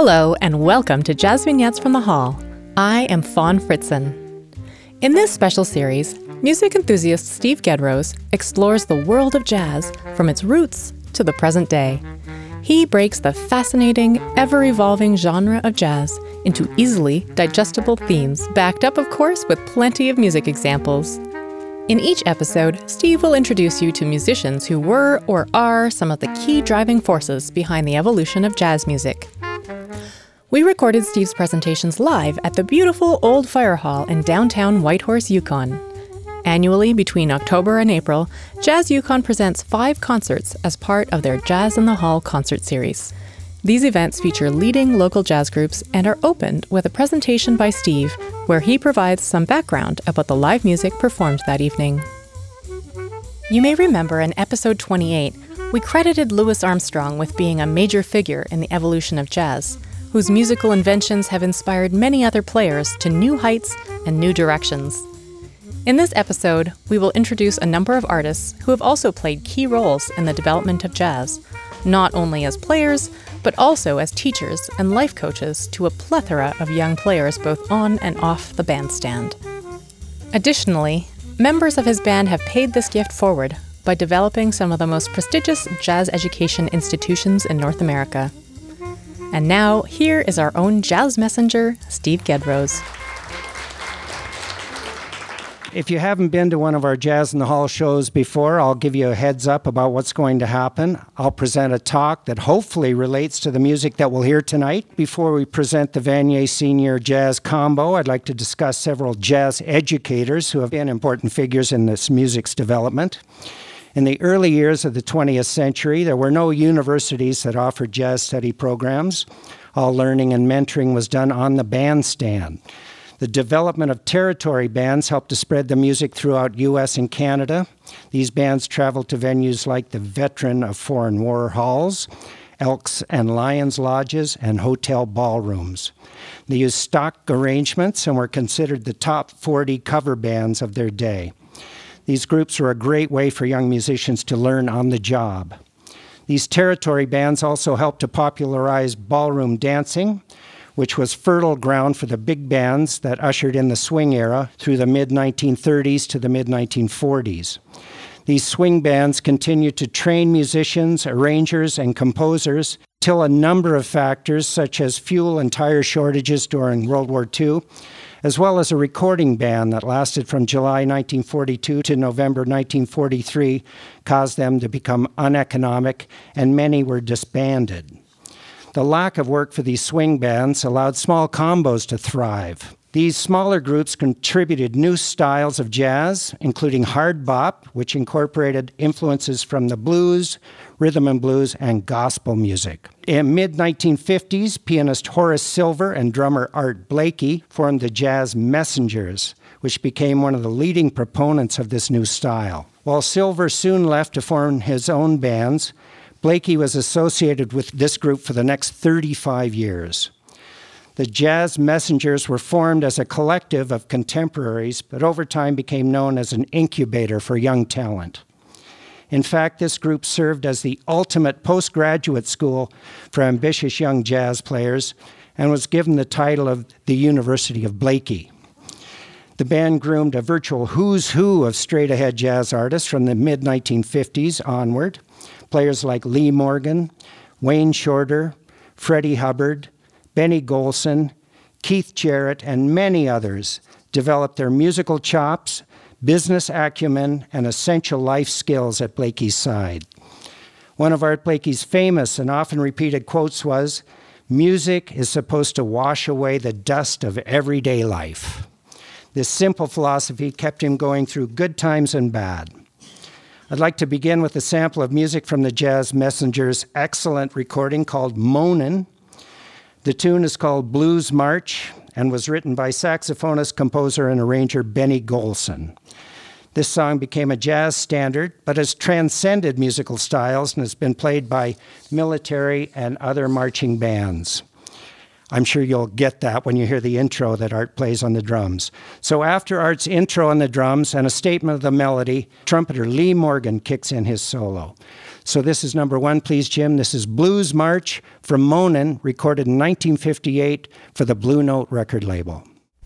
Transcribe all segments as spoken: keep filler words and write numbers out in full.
Hello and welcome to Jazz Vignettes from the Hall. I am Fawn Fritzen. In this special series, music enthusiast Steve Gedrose explores the world of jazz from its roots to the present day. He breaks the fascinating, ever-evolving genre of jazz into easily digestible themes, backed up, of course, with plenty of music examples. In each episode, Steve will introduce you to musicians who were or are some of the key driving forces behind the evolution of jazz music. We recorded Steve's presentations live at the beautiful Old Fire Hall in downtown Whitehorse, Yukon. Annually, between October and April, Jazz Yukon presents five concerts as part of their Jazz in the Hall concert series. These events feature leading local jazz groups and are opened with a presentation by Steve, where he provides some background about the live music performed that evening. You may remember in episode twenty-eight, we credited Louis Armstrong with being a major figure in the evolution of jazz, whose musical inventions have inspired many other players to new heights and new directions. In this episode, we will introduce a number of artists who have also played key roles in the development of jazz, not only as players, but also as teachers and life coaches to a plethora of young players both on and off the bandstand. Additionally, members of his band have paid this gift forward by developing some of the most prestigious jazz education institutions in North America. And now, here is our own jazz messenger, Steve Gedrose. If you haven't been to one of our Jazz in the Hall shows before, I'll give you a heads up about what's going to happen. I'll present a talk that hopefully relates to the music that we'll hear tonight. Before we present the Vanier Senior Jazz Combo, I'd like to discuss several jazz educators who have been important figures in this music's development. In the early years of the twentieth century, there were no universities that offered jazz study programs. All learning and mentoring was done on the bandstand. The development of territory bands helped to spread the music throughout U S and Canada. These bands traveled to venues like the Veteran of Foreign War Halls, Elks and Lions Lodges, and hotel ballrooms. They used stock arrangements and were considered the top forty cover bands of their day. These groups were a great way for young musicians to learn on the job. These territory bands also helped to popularize ballroom dancing, which was fertile ground for the big bands that ushered in the swing era through the mid nineteen thirties to the mid nineteen forties. These swing bands continued to train musicians, arrangers, and composers till a number of factors, such as fuel and tire shortages during World War Two, as well as a recording ban that lasted from July nineteen forty-two to November nineteen forty-three, caused them to become uneconomic, and many were disbanded. The lack of work for these swing bands allowed small combos to thrive. These smaller groups contributed new styles of jazz, including hard bop, which incorporated influences from the blues, rhythm and blues, and gospel music. In mid nineteen fifties, pianist Horace Silver and drummer Art Blakey formed the Jazz Messengers, which became one of the leading proponents of this new style. While Silver soon left to form his own bands, Blakey was associated with this group for the next thirty-five years. The Jazz Messengers were formed as a collective of contemporaries, but over time became known as an incubator for young talent. In fact, this group served as the ultimate postgraduate school for ambitious young jazz players and was given the title of the University of Blakey. The band groomed a virtual who's who of straight-ahead jazz artists from the mid nineteen fifties onward. Players like Lee Morgan, Wayne Shorter, Freddie Hubbard, Benny Golson, Keith Jarrett, and many others developed their musical chops, business acumen, and essential life skills at Blakey's side. One of Art Blakey's famous and often repeated quotes was, "Music is supposed to wash away the dust of everyday life." This simple philosophy kept him going through good times and bad. I'd like to begin with a sample of music from the Jazz Messengers' excellent recording called Moanin'. The tune is called Blues March and was written by saxophonist, composer, and arranger Benny Golson. This song became a jazz standard, but has transcended musical styles and has been played by military and other marching bands. I'm sure you'll get that when you hear the intro that Art plays on the drums. So after Art's intro on the drums and a statement of the melody, trumpeter Lee Morgan kicks in his solo. So this is number one, please, Jim. This is Blues March from Monin, recorded in nineteen fifty-eight for the Blue Note record label.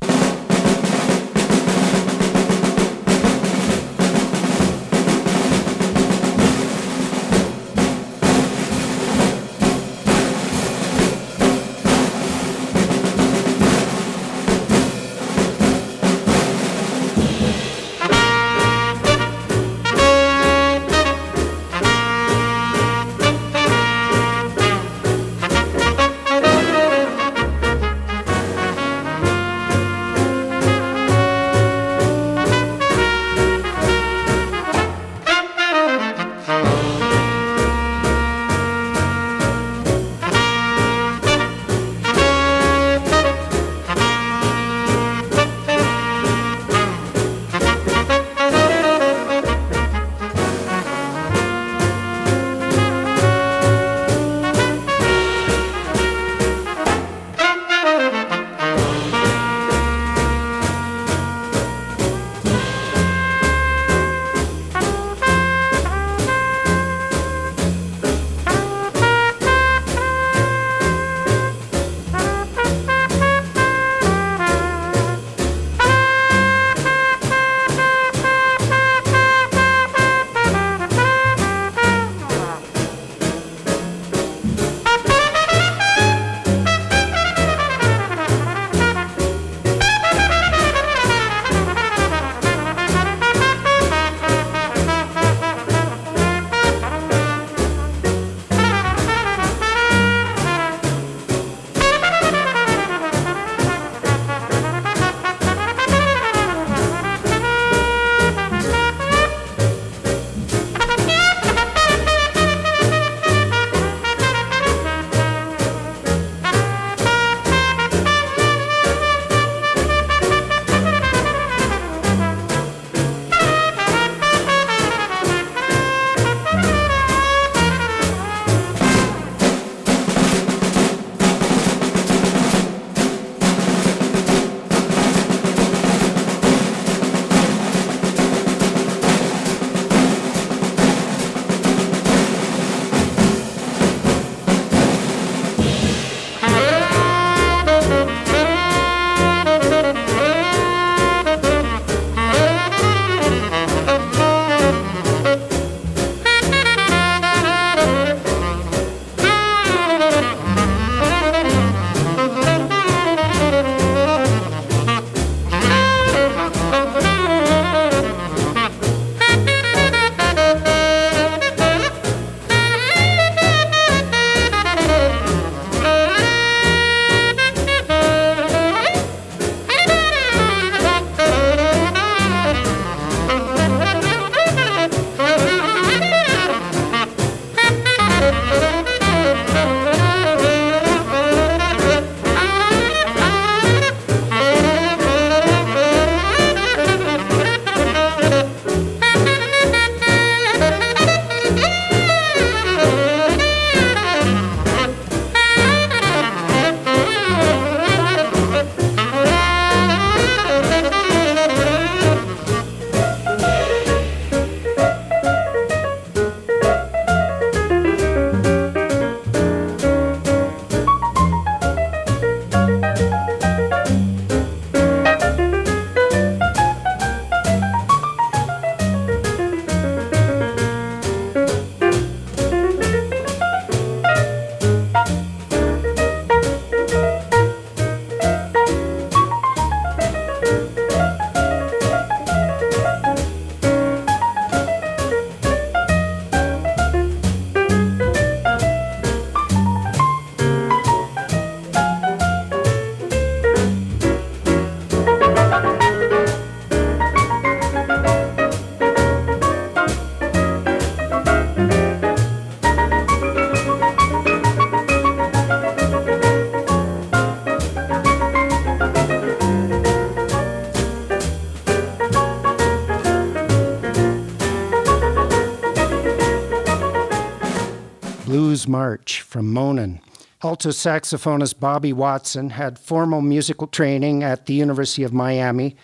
Blues March from Monin. Alto saxophonist Bobby Watson had formal musical training at the University of Miami,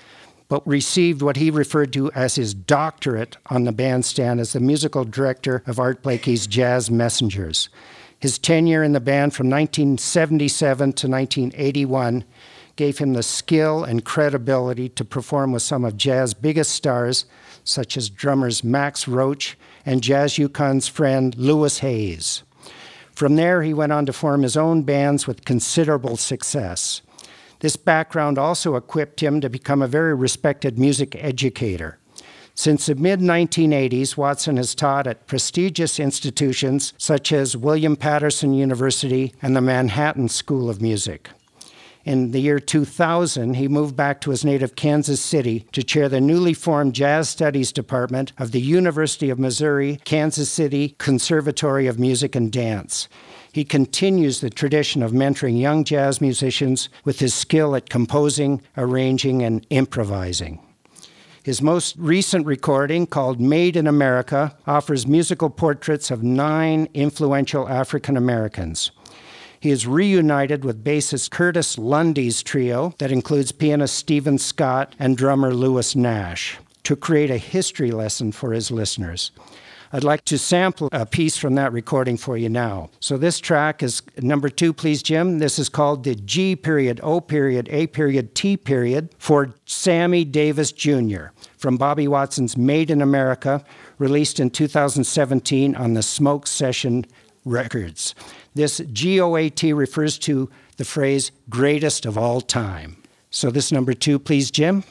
but received what he referred to as his doctorate on the bandstand as the musical director of Art Blakey's Jazz Messengers. His tenure in the band from nineteen seventy-seven to nineteen eighty-one gave him the skill and credibility to perform with some of jazz's biggest stars, such as drummers Max Roach and Jazz Yukon's friend Louis Hayes. From there, he went on to form his own bands with considerable success. This background also equipped him to become a very respected music educator. Since the mid nineteen eighties, Watson has taught at prestigious institutions such as William Patterson University and the Manhattan School of Music. In the year two thousand, he moved back to his native Kansas City to chair the newly formed Jazz Studies Department of the University of Missouri, Kansas City Conservatory of Music and Dance. He continues the tradition of mentoring young jazz musicians with his skill at composing, arranging, and improvising. His most recent recording, called Made in America, offers musical portraits of nine influential African Americans. He is reunited with bassist Curtis Lundy's trio that includes pianist Stephen Scott and drummer Louis Nash to create a history lesson for his listeners. I'd like to sample a piece from that recording for you now. So this track is number two, please, Jim. This is called the G period, O period, A period, T period for Sammy Davis Junior from Bobby Watson's Made in America, released in two thousand seventeen on the Smoke Session Records. This G O A T refers to the phrase greatest of all time. So this number two, please, Jim.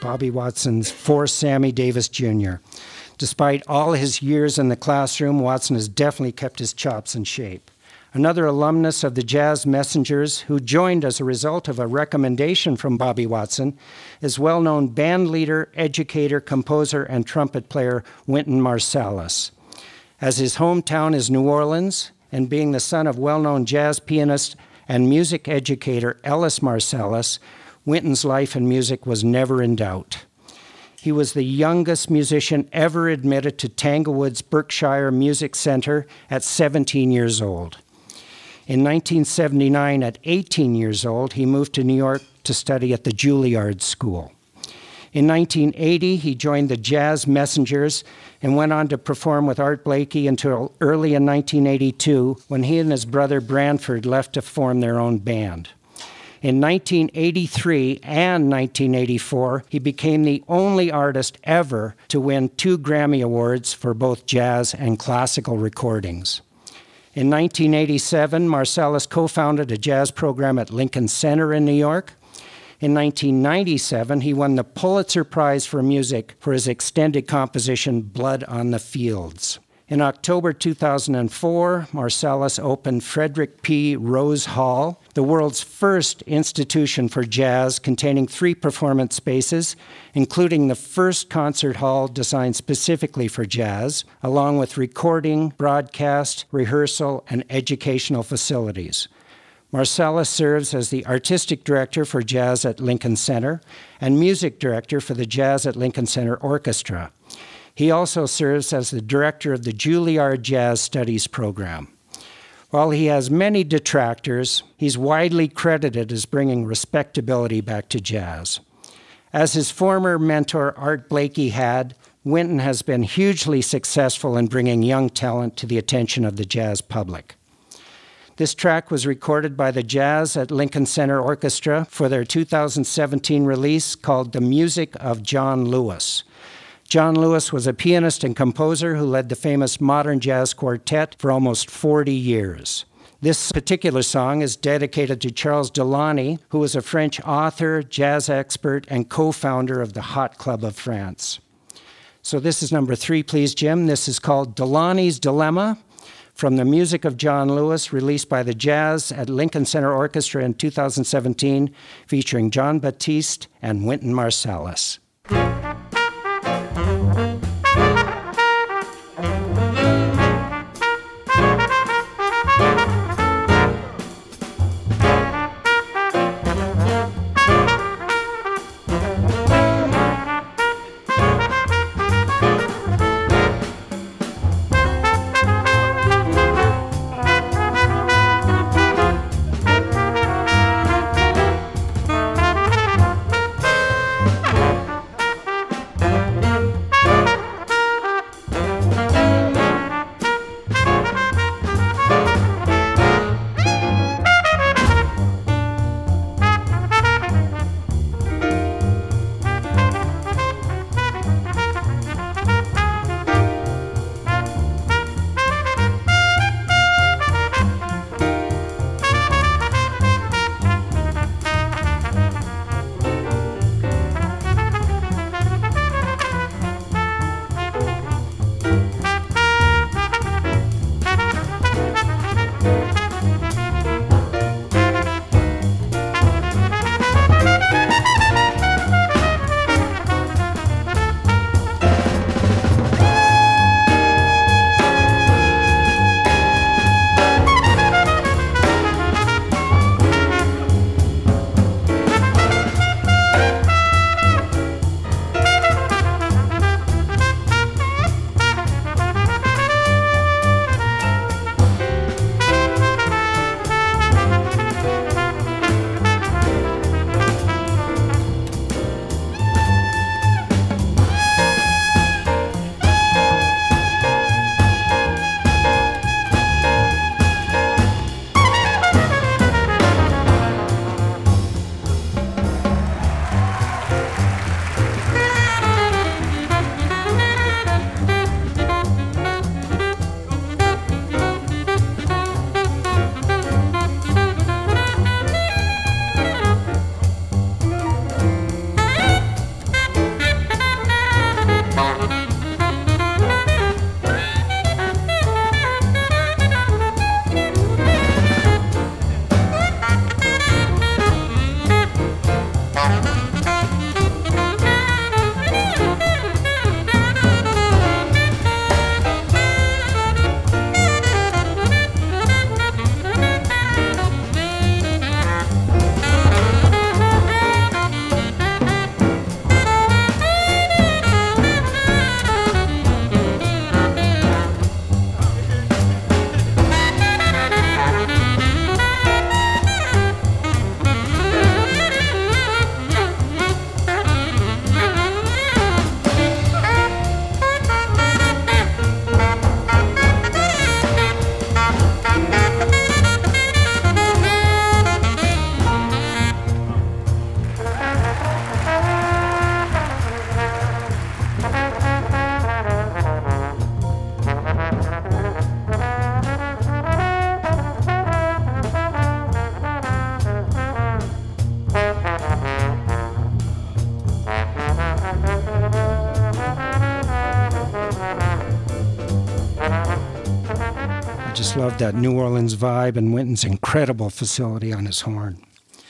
Bobby Watson's for Sammy Davis Junior Despite all his years in the classroom, Watson has definitely kept his chops in shape. Another alumnus of the Jazz Messengers who joined as a result of a recommendation from Bobby Watson is well-known band leader, educator, composer, and trumpet player Wynton Marsalis. As his hometown is New Orleans, and being the son of well-known jazz pianist and music educator Ellis Marsalis, Wynton's life and music was never in doubt. He was the youngest musician ever admitted to Tanglewood's Berkshire Music Center at seventeen years old. In nineteen seventy-nine, at eighteen years old, he moved to New York to study at the Juilliard School. In nineteen eighty, he joined the Jazz Messengers and went on to perform with Art Blakey until early in nineteen eighty-two, when he and his brother Branford left to form their own band. In nineteen eighty-three and nineteen eighty-four, he became the only artist ever to win two Grammy Awards for both jazz and classical recordings. In nineteen eighty-seven, Marsalis co-founded a jazz program at Lincoln Center in New York. In nineteen ninety-seven, he won the Pulitzer Prize for Music for his extended composition, Blood on the Fields. In October two thousand four, Marsalis opened Frederick P. Rose Hall, the world's first institution for jazz containing three performance spaces, including the first concert hall designed specifically for jazz, along with recording, broadcast, rehearsal, and educational facilities. Marsalis serves as the artistic director for jazz at Lincoln Center and music director for the Jazz at Lincoln Center Orchestra. He also serves as the director of the Juilliard Jazz Studies program. While he has many detractors, he's widely credited as bringing respectability back to jazz. As his former mentor Art Blakey had, Wynton has been hugely successful in bringing young talent to the attention of the jazz public. This track was recorded by the Jazz at Lincoln Center Orchestra for their two thousand seventeen release called The Music of John Lewis. John Lewis was a pianist and composer who led the famous modern jazz quartet for almost forty years. This particular song is dedicated to Charles Delaunay, who was a French author, jazz expert, and co-founder of the Hot Club of France. So this is number three, please, Jim. This is called Delaunay's Dilemma, from The Music of John Lewis, released by the Jazz at Lincoln Center Orchestra in two thousand seventeen, featuring Jon Batiste and Wynton Marsalis. Thank you. just love that New Orleans vibe and Wynton's incredible facility on his horn.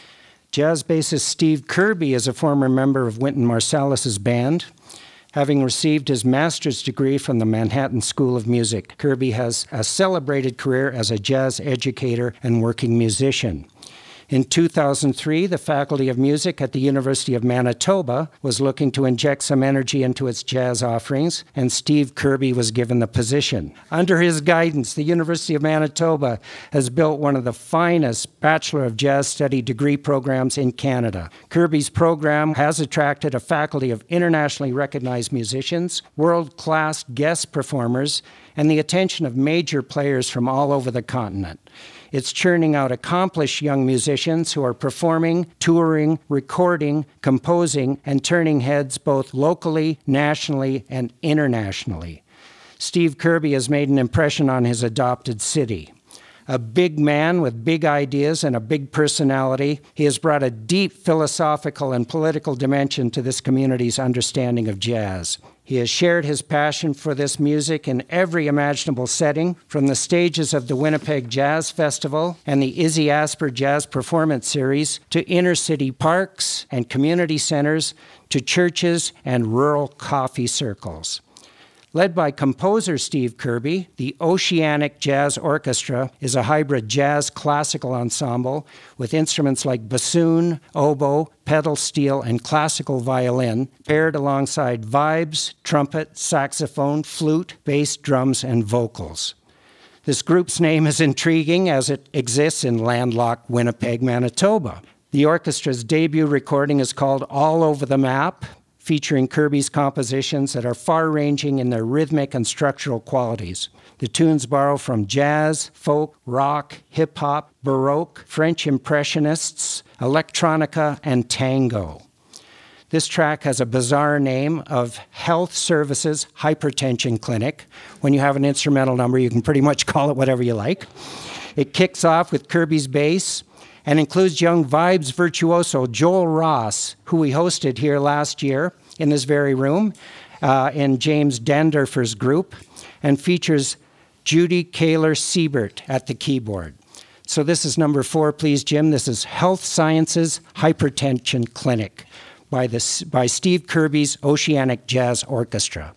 Jazz bassist Steve Kirby is a former member of Wynton Marsalis's band. Having received his master's degree from the Manhattan School of Music, Kirby has a celebrated career as a jazz educator and working musician. In two thousand three, the Faculty of Music at the University of Manitoba was looking to inject some energy into its jazz offerings, and Steve Kirby was given the position. Under his guidance, the University of Manitoba has built one of the finest Bachelor of Jazz Study degree programs in Canada. Kirby's program has attracted a faculty of internationally recognized musicians, world-class guest performers, and the attention of major players from all over the continent. It's churning out accomplished young musicians who are performing, touring, recording, composing, and turning heads both locally, nationally, and internationally. Steve Kirby has made an impression on his adopted city. A big man with big ideas and a big personality, he has brought a deep philosophical and political dimension to this community's understanding of jazz. He has shared his passion for this music in every imaginable setting, from the stages of the Winnipeg Jazz Festival and the Izzy Asper Jazz Performance Series to inner-city parks and community centers to churches and rural coffee circles. Led by composer Steve Kirby, the Oceanic Jazz Orchestra is a hybrid jazz classical ensemble with instruments like bassoon, oboe, pedal steel, and classical violin, paired alongside vibes, trumpet, saxophone, flute, bass, drums, and vocals. This group's name is intriguing as it exists in landlocked Winnipeg, Manitoba. The orchestra's debut recording is called All Over the Map, featuring Kirby's compositions that are far-ranging in their rhythmic and structural qualities. The tunes borrow from jazz, folk, rock, hip-hop, Baroque, French Impressionists, electronica, and tango. This track has a bizarre name of Health Services Hypertension Clinic. When you have an instrumental number, you can pretty much call it whatever you like. It kicks off with Kirby's bass, and includes young vibes virtuoso Joel Ross, who we hosted here last year in this very room, uh, in James Dandurfer's group, and features Judy Kaler-Siebert at the keyboard. So this is number four, please, Jim. This is Health Sciences Hypertension Clinic by, the, by Steve Kirby's Oceanic Jazz Orchestra.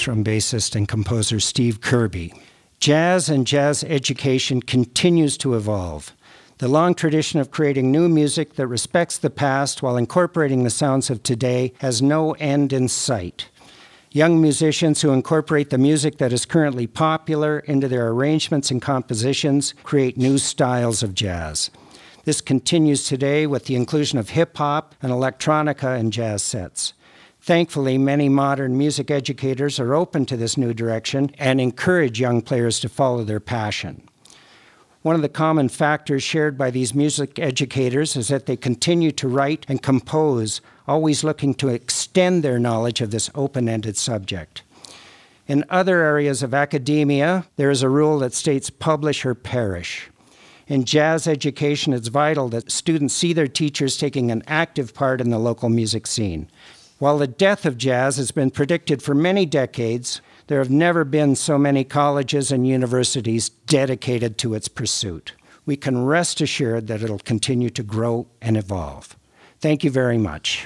from bassist and composer Steve Kirby. Jazz and jazz education continues to evolve. The long tradition of creating new music that respects the past while incorporating the sounds of today has no end in sight. Young musicians who incorporate the music that is currently popular into their arrangements and compositions create new styles of jazz. This continues today with the inclusion of hip-hop and electronica in jazz sets. Thankfully, many modern music educators are open to this new direction and encourage young players to follow their passion. One of the common factors shared by these music educators is that they continue to write and compose, always looking to extend their knowledge of this open-ended subject. In other areas of academia, there is a rule that states publish or perish. In jazz education, it's vital that students see their teachers taking an active part in the local music scene. While the death of jazz has been predicted for many decades, there have never been so many colleges and universities dedicated to its pursuit. We can rest assured that it'll continue to grow and evolve. Thank you very much.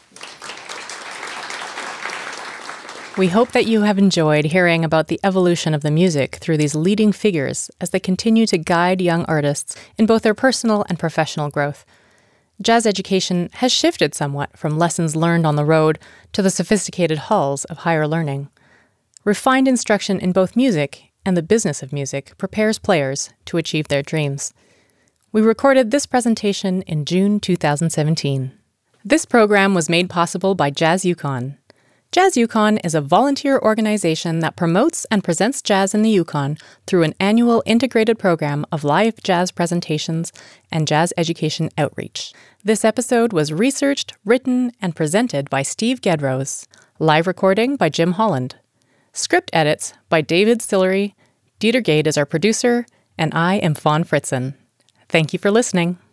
We hope that you have enjoyed hearing about the evolution of the music through these leading figures as they continue to guide young artists in both their personal and professional growth. Jazz education has shifted somewhat from lessons learned on the road to the sophisticated halls of higher learning. Refined instruction in both music and the business of music prepares players to achieve their dreams. We recorded this presentation in June two thousand seventeen. This program was made possible by Jazz Yukon. Jazz Yukon is a volunteer organization that promotes and presents jazz in the Yukon through an annual integrated program of live jazz presentations and jazz education outreach. This episode was researched, written, and presented by Steve Gedrose. Live recording by Jim Holland. Script edits by David Sillery. Dieter Gade is our producer, and I am Fawn Fritzen. Thank you for listening.